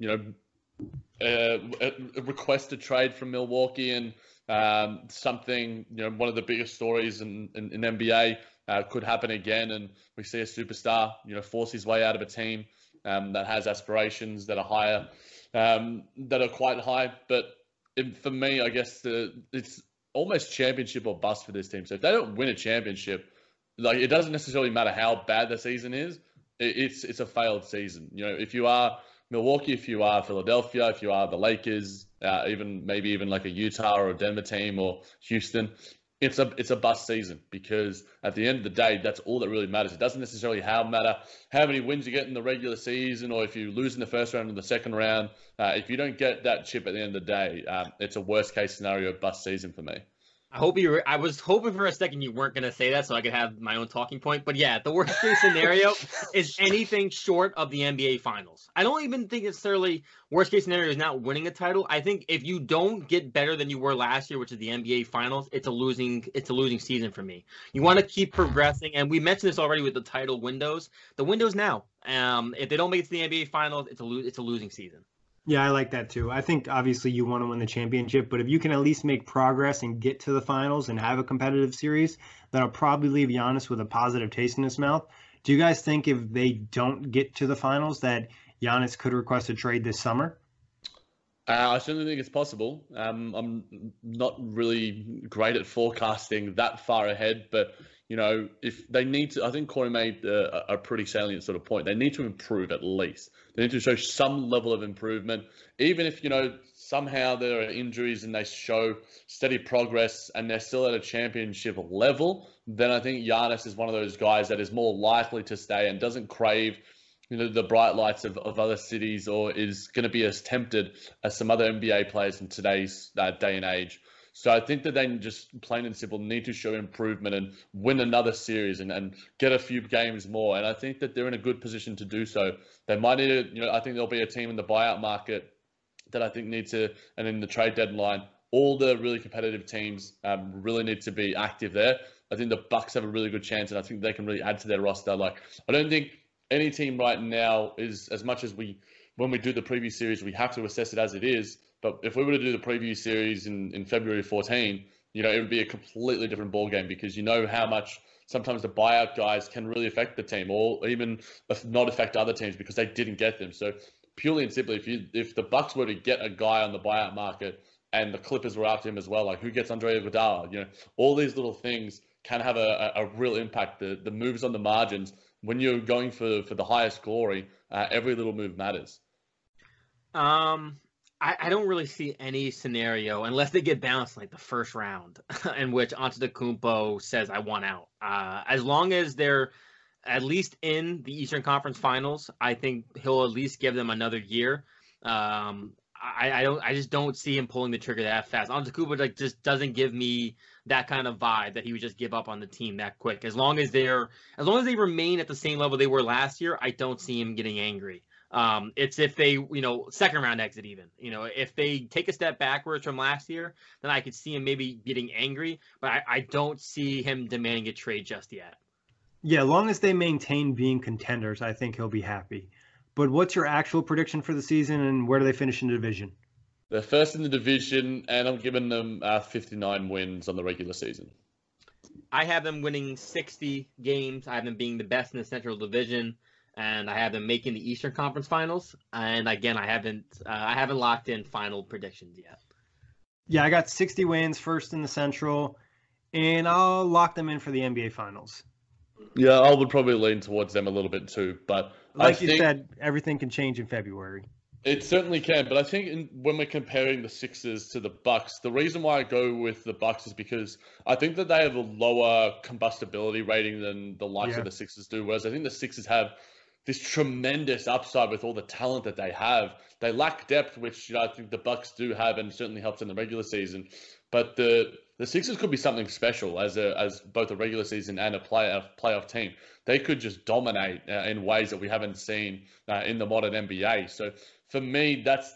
request a trade from Milwaukee and. Something, one of the biggest stories in NBA could happen again, and we see a superstar, force his way out of a team that has aspirations that are higher, that are quite high. But for me, I guess it's almost championship or bust for this team. So if they don't win a championship, it doesn't necessarily matter how bad the season is. It's a failed season. If you are Milwaukee, if you are Philadelphia, if you are the Lakers, maybe even like a Utah or a Denver team or Houston, it's a bust season because at the end of the day, that's all that really matters. It doesn't necessarily matter how many wins you get in the regular season or if you lose in the first round or the second round. If you don't get that chip at the end of the day, it's a worst case scenario bust season for me. I was hoping for a second you weren't going to say that so I could have my own talking point. But yeah, the worst case scenario is anything short of the NBA Finals. I don't even think necessarily worst case scenario is not winning a title. I think if you don't get better than you were last year, which is the NBA Finals, it's a losing season for me. You want to keep progressing, and we mentioned this already with the title windows. The window's now. If they don't make it to the NBA Finals, it's a losing season. Yeah, I like that too. I think obviously you want to win the championship, but if you can at least make progress and get to the finals and have a competitive series, that'll probably leave Giannis with a positive taste in his mouth. Do you guys think if they don't get to the finals that Giannis could request a trade this summer? I certainly think it's possible. I'm not really great at forecasting that far ahead, but if they need to, I think Corey made a pretty salient sort of point. They need to improve at least. They need to show some level of improvement, even if, somehow there are injuries and they show steady progress and they're still at a championship level, then I think Giannis is one of those guys that is more likely to stay and doesn't crave, the bright lights of other cities or is going to be as tempted as some other NBA players in today's day and age. So I think that they just plain and simple need to show improvement and win another series and get a few games more. And I think that they're in a good position to do so. They might need to, I think there'll be a team in the buyout market that I think need to, and in the trade deadline, all the really competitive teams really need to be active there. I think the Bucks have a really good chance, and I think they can really add to their roster. I don't think any team right now is, as much as when we do the preview series, we have to assess it as it is. But if we were to do the preview series in February 14, it would be a completely different ballgame because how much sometimes the buyout guys can really affect the team or even not affect other teams because they didn't get them. So purely and simply, if the Bucks were to get a guy on the buyout market and the Clippers were after him as well, who gets Andre Iguodala, all these little things can have a real impact. The moves on the margins, when you're going for the highest glory, every little move matters. I don't really see any scenario unless they get bounced like the first round, in which Antetokounmpo says I want out. As long as they're at least in the Eastern Conference Finals, I think he'll at least give them another year. I just don't see him pulling the trigger that fast. Antetokounmpo like just doesn't give me that kind of vibe that he would just give up on the team that quick. As long as they remain at the same level they were last year, I don't see him getting angry. It's if they, second round exit even, if they take a step backwards from last year, then I could see him maybe getting angry, but I don't see him demanding a trade just yet. Yeah, as long as they maintain being contenders, I think he'll be happy. But what's your actual prediction for the season, and where do they finish in the division? They're first in the division, and I'm giving them 59 wins on the regular season. I have them winning 60 games. I have them being the best in the Central Division, and I have them making the Eastern Conference Finals. And again, I haven't locked in final predictions yet. Yeah, I got 60 wins, first in the Central, and I'll lock them in for the NBA Finals. Yeah, I would probably lean towards them a little bit too, but like you said, everything can change in February. It certainly can, but I think when we're comparing the Sixers to the Bucks, the reason why I go with the Bucks is because I think that they have a lower combustibility rating than the likes of the Sixers do, whereas I think the Sixers have this tremendous upside with all the talent that they have. They lack depth, which I think the Bucks do have, and certainly helps in the regular season. But the Sixers could be something special as both a regular season and a playoff team. They could just dominate in ways that we haven't seen in the modern NBA. So for me, that's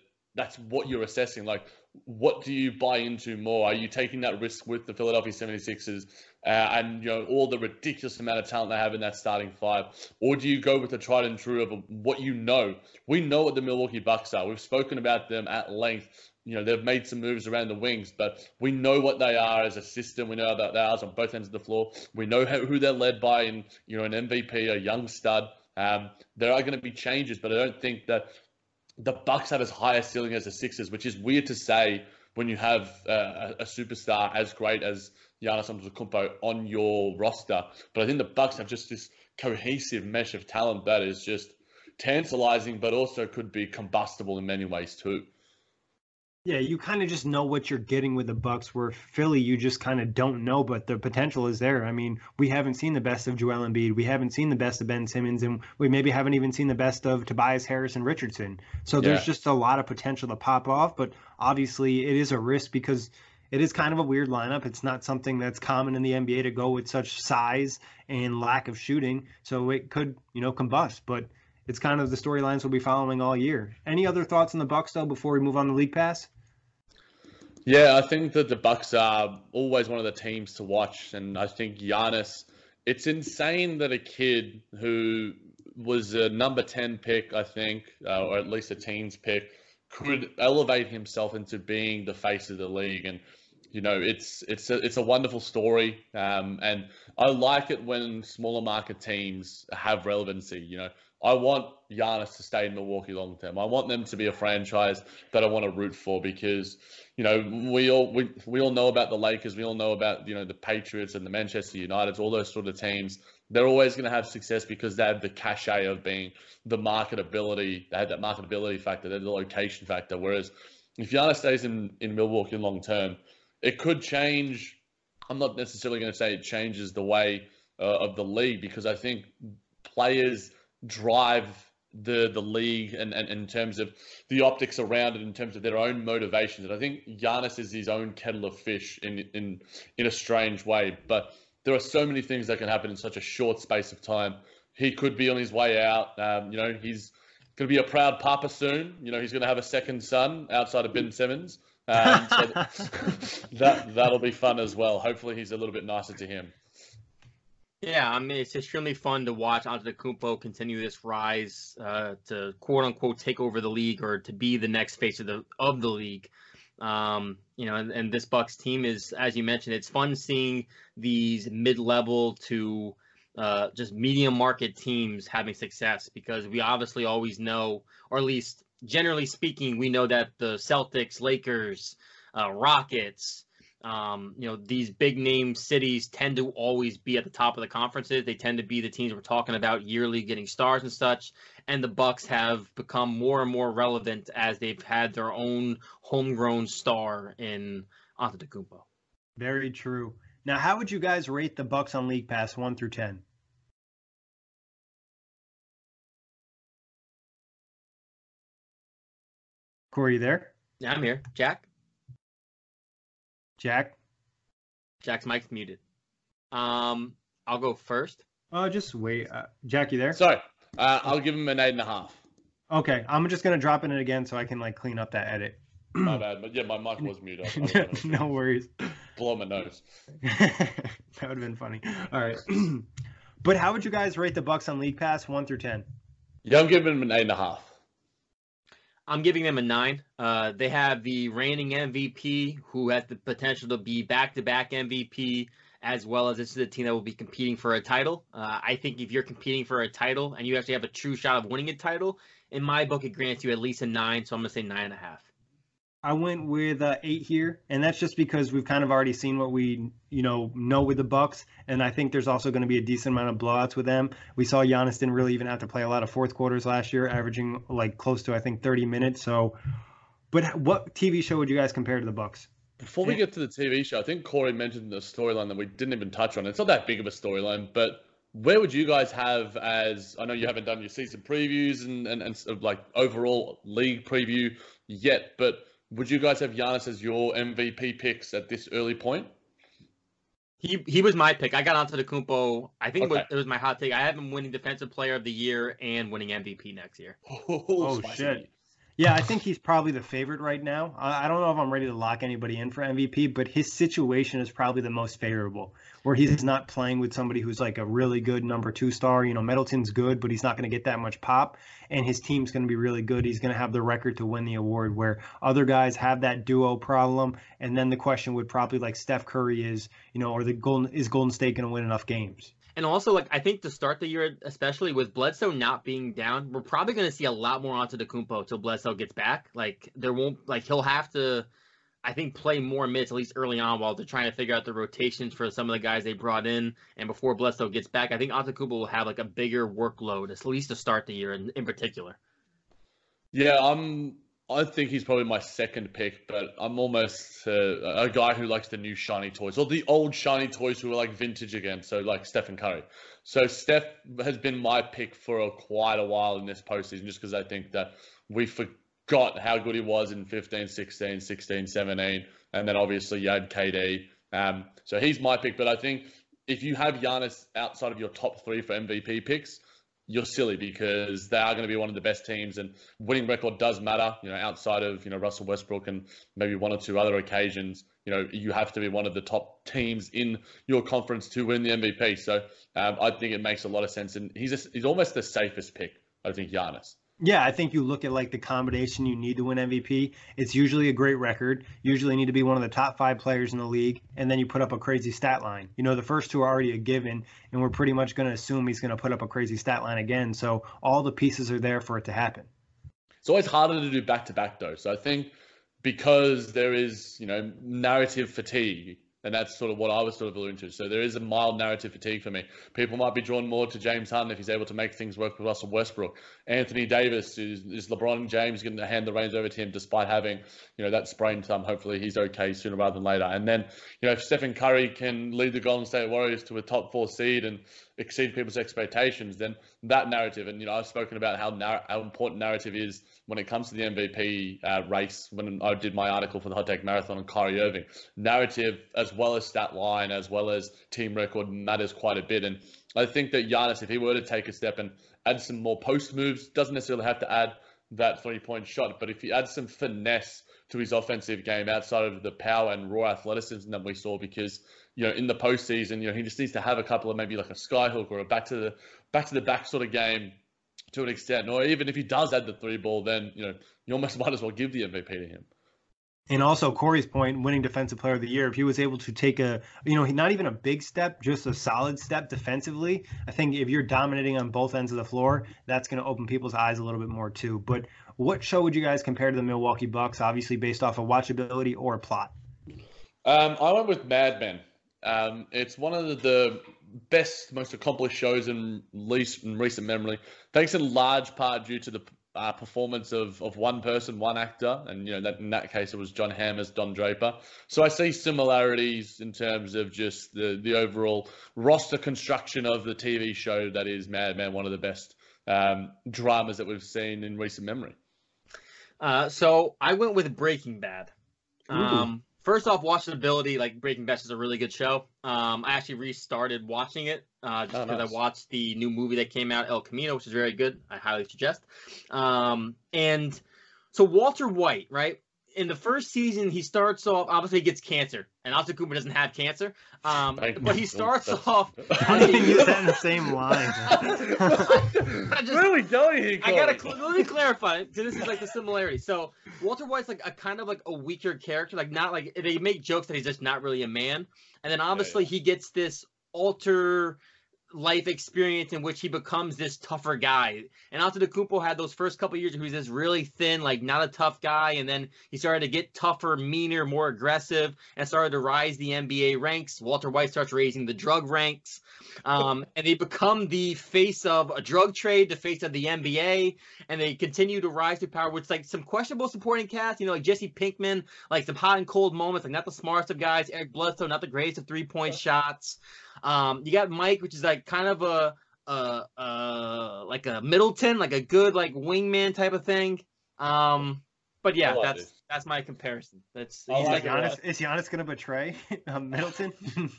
what you're assessing. Like, what do you buy into more? Are you taking that risk with the Philadelphia 76ers and all the ridiculous amount of talent they have in that starting five? Or do you go with the tried and true of what you know? We know what the Milwaukee Bucks are. We've spoken about them at length. They've made some moves around the wings, but we know what they are as a system. We know that they are on both ends of the floor. We know who they're led by, and an MVP, a young stud. There are going to be changes, but I don't think that the Bucks have as high a ceiling as the Sixers, which is weird to say when you have a superstar as great as Giannis Antetokounmpo on your roster. But I think the Bucks have just this cohesive mesh of talent that is just tantalizing, but also could be combustible in many ways too. Yeah, you kind of just know what you're getting with the Bucks, where Philly, you just kind of don't know, but the potential is there. I mean, we haven't seen the best of Joel Embiid. We haven't seen the best of Ben Simmons, and we maybe haven't even seen the best of Tobias Harris and Richardson. So there's just a lot of potential to pop off, but obviously it is a risk because it is kind of a weird lineup. It's not something that's common in the NBA to go with such size and lack of shooting. So it could, combust, but it's kind of the storylines we'll be following all year. Any other thoughts on the Bucks, though, before we move on to League Pass? Yeah, I think that the Bucks are always one of the teams to watch, and I think Giannis. It's insane that a kid who was a number 10 pick, I think, or at least a teens pick, could elevate himself into being the face of the league, and it's a wonderful story, and I like it when smaller market teams have relevancy. I want Giannis to stay in Milwaukee long term. I want them to be a franchise that I want to root for because, we all know about the Lakers. We all know about, the Patriots and the Manchester Uniteds, all those sort of teams. They're always going to have success because they have the cachet of being the marketability. They have that marketability factor. They have the location factor. Whereas if Giannis stays in Milwaukee long term, it could change. I'm not necessarily going to say it changes the way of the league because I think players drive the league and in terms of the optics around it, in terms of their own motivations. And I think Giannis is his own kettle of fish in a strange way. But there are so many things that can happen in such a short space of time. He could be on his way out. He's going to be a proud papa soon. He's going to have a second son outside of Ben Simmons. So that'll be fun as well. Hopefully he's a little bit nicer to him. Yeah, I mean, it's extremely fun to watch Antetokounmpo continue this rise to quote unquote take over the league or to be the next face of the league. And this Bucks team is, as you mentioned, it's fun seeing these mid-level to just medium market teams having success because we obviously always know, or at least generally speaking, we know that the Celtics, Lakers, Rockets, These big name cities tend to always be at the top of the conferences. They tend to be the teams we're talking about yearly getting stars and such. And the Bucks have become more and more relevant as they've had their own homegrown star in Antetokounmpo. Very true. Now, how would you guys rate the Bucks on League Pass 1 through 10? Corey, you there? Yeah, I'm here. Jack? Jack's mic's muted. I'll go first. Oh, just wait. Jack, you there? Sorry. I'll give him an 8.5. Okay, I'm just going to drop in it again so I can clean up that edit. My bad, but yeah, my mic was muted. No worries. Blow my nose. That would have been funny. All right. But how would you guys rate the Bucks on League Pass 1 through 10? Yeah, I'm giving him an 8.5. I'm giving them a 9. They have the reigning MVP who has the potential to be back-to-back MVP, as well as this is a team that will be competing for a title. I think if you're competing for a title and you actually have a true shot of winning a title, in my book, it grants you at least a 9, so I'm going to say 9.5. I went with 8 here, and that's just because we've kind of already seen what we know with the Bucks, and I think there's also going to be a decent amount of blowouts with them. We saw Giannis didn't really even have to play a lot of fourth quarters last year, averaging close to I think 30 minutes. So, but what TV show would you guys compare to the Bucks? Before we get to the TV show, I think Corey mentioned the storyline that we didn't even touch on. It's not that big of a storyline, but where would you guys have as, I know you haven't done your season previews and sort of overall league preview yet, but would you guys have Giannis as your MVP picks at this early point? He was my pick. I got Antetokounmpo. I think it was my hot take. I have him winning Defensive Player of the Year and winning MVP next year. Oh shit. Yeah, I think he's probably the favorite right now. I don't know if I'm ready to lock anybody in for MVP, but his situation is probably the most favorable, where he's not playing with somebody who's a really good number 2 star. Middleton's good, but he's not going to get that much pop, and his team's going to be really good. He's going to have the record to win the award, where other guys have that duo problem, and then the question would probably Steph Curry is, or is Golden State going to win enough games? And also, I think to start the year, especially with Bledsoe not being down, we're probably going to see a lot more Antetokounmpo till Bledsoe gets back. There won't, he'll have to, I think, play more minutes, at least early on, while they're trying to figure out the rotations for some of the guys they brought in. And before Bledsoe gets back, I think Antetokounmpo will have, a bigger workload, at least to start the year in particular. Yeah, I think he's probably my second pick, but I'm almost a guy who likes the new shiny toys, or the old shiny toys who are vintage again, so Stephen Curry. So Steph has been my pick for quite a while in this postseason, just because I think that we forgot how good he was in 15, 16, 16, 17, and then obviously you had KD. So he's my pick, but I think if you have Giannis outside of your top 3 for MVP picks, you're silly, because they are going to be one of the best teams, and winning record does matter, outside of, Russell Westbrook and maybe 1 or 2 other occasions, you have to be one of the top teams in your conference to win the MVP. So I think it makes a lot of sense, and he's almost the safest pick, I think, Giannis. Yeah, I think you look at the combination you need to win MVP. It's usually a great record. Usually need to be one of the top 5 players in the league, and then you put up a crazy stat line. The first 2 are already a given, and we're pretty much going to assume he's going to put up a crazy stat line again. So all the pieces are there for it to happen. It's always harder to do back-to-back, though. So I think because there is, narrative fatigue, and that's sort of what I was sort of alluding to. So there is a mild narrative fatigue for me. People might be drawn more to James Harden if he's able to make things work with Russell Westbrook. Anthony Davis, is LeBron James going to hand the reins over to him despite having, that sprained thumb? Hopefully he's okay sooner rather than later. And then, if Stephen Curry can lead the Golden State Warriors to a top 4 seed and exceed people's expectations, then that narrative, and I've spoken about how important narrative is when it comes to the MVP race. When I did my article for the Hot Take Marathon on Kyrie Irving, narrative as well as stat line as well as team record matters quite a bit. And I think that Giannis, if he were to take a step and add some more post moves, doesn't necessarily have to add that 3-point shot, but if he adds some finesse to his offensive game outside of the power and raw athleticism that we saw, because in the postseason, he just needs to have a couple of maybe a skyhook or a back to the back sort of game to an extent. Or even if he does add the 3 ball, then you almost might as well give the MVP to him. And also Corey's point, winning Defensive Player of the Year, if he was able to take not even a big step, just a solid step defensively, I think if you're dominating on both ends of the floor, that's going to open people's eyes a little bit more too. But what show would you guys compare to the Milwaukee Bucks, obviously based off of watchability or plot? I went with Mad Men. It's one of the best, most accomplished shows in recent memory, thanks in large part due to the performance of one person, one actor, and that in that case it was John Hamm as Don Draper. So I see similarities in terms of just the overall roster construction of the TV show that is Mad Men, one of the best dramas that we've seen in recent memory. So I went with Breaking Bad. First off, watchability, like Breaking Bad is a really good show. I actually restarted watching it just because nice. I watched the new movie that came out, El Camino, which is very good. I highly suggest. And so Walter White, right? In the first season, he starts off, obviously he gets cancer, and Austin Cooper doesn't have cancer. But he starts off. I didn't use that in the same line. Where are we going here? Let me clarify, because this is like the similarity. So Walter White's like a kind of like a weaker character, like not like they make jokes that he's just not really a man, and then obviously he gets this alter life experience in which he becomes this tougher guy. And Antetokounmpo had those first couple of years where he was this really thin, like not a tough guy, and then he started to get tougher, meaner, more aggressive, and started to rise the NBA ranks. Walter White starts raising the drug ranks, and they become the face of a drug trade, the face of the NBA, and they continue to rise to power with like some questionable supporting cast, like Jesse Pinkman, like some hot and cold moments, like not the smartest of guys, Eric Bledsoe, not the greatest of 3-point shots. You got Mike, which is like kind of like a Middleton, like a good like wingman type of thing. But yeah, that's my comparison. Is Giannis gonna betray Middleton?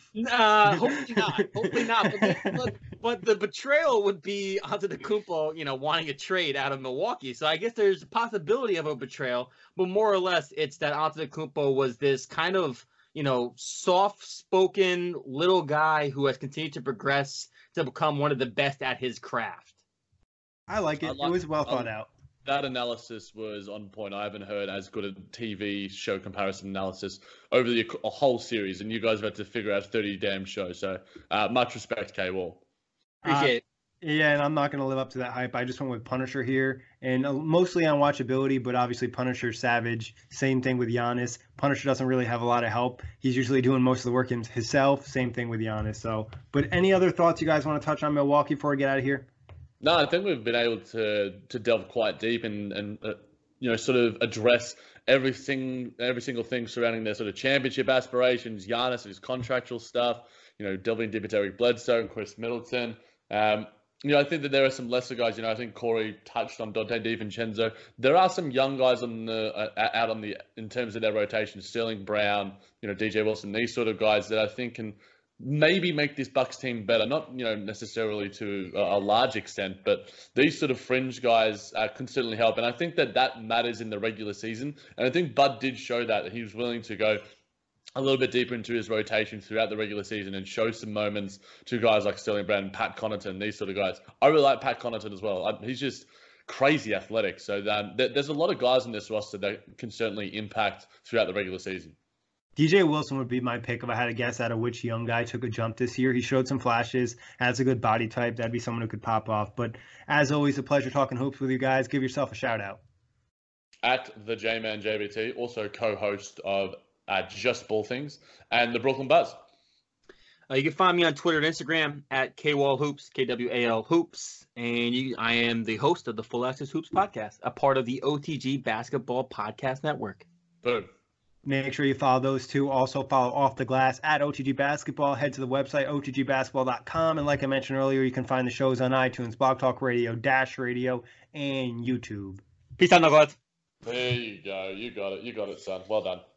Hopefully not. But the betrayal would be Antetokounmpo, wanting a trade out of Milwaukee. So I guess there's a possibility of a betrayal, but more or less it's that Antetokounmpo was this kind of soft-spoken little guy who has continued to progress to become one of the best at his craft. I like it. It was well thought out. That analysis was on point. I haven't heard as good a TV show comparison analysis over a whole series, and you guys have had to figure out 30 damn shows. So much respect, K-Wall. Appreciate it. Yeah, and I'm not going to live up to that hype. I just went with Punisher here, and mostly on watchability, but obviously Punisher, savage. Same thing with Giannis. Punisher doesn't really have a lot of help. He's usually doing most of the work himself. Same thing with Giannis. So, but any other thoughts you guys want to touch on Milwaukee before we get out of here? No, I think we've been able to delve quite deep and sort of address every single thing surrounding their sort of championship aspirations. Giannis, his contractual stuff. Delving deep into Eric Bledsoe and Chris Middleton. I think that there are some lesser guys. I think Corey touched on Dante DiVincenzo. There are some young guys in terms of their rotation. Sterling Brown, DJ Wilson, these sort of guys that I think can maybe make this Bucks team better. Not necessarily to a large extent, but these sort of fringe guys can certainly help. And I think that matters in the regular season. And I think Bud did show that he was willing to go a little bit deeper into his rotation throughout the regular season and show some moments to guys like Sterling Brown and Pat Connaughton, these sort of guys. I really like Pat Connaughton as well. He's just crazy athletic. So there's a lot of guys in this roster that can certainly impact throughout the regular season. DJ Wilson would be my pick if I had to guess out of which young guy took a jump this year. He showed some flashes, has a good body type. That'd be someone who could pop off. But as always, a pleasure talking hoops with you guys. Give yourself a shout out. At the J-Man JBT, also co-host of Just Ball Things, and the Brooklyn Buzz. You can find me on Twitter and Instagram at KWallHoops, KWAL Hoops, and I am the host of the Full Access Hoops podcast, a part of the OTG Basketball Podcast Network. Boom. Make sure you follow those two. Also follow Off the Glass at OTG Basketball. Head to the website, otgbasketball.com. And like I mentioned earlier, you can find the shows on iTunes, Blog Talk Radio, Dash Radio, and YouTube. Peace out, Knuckleheads. There you go. You got it, son. Well done.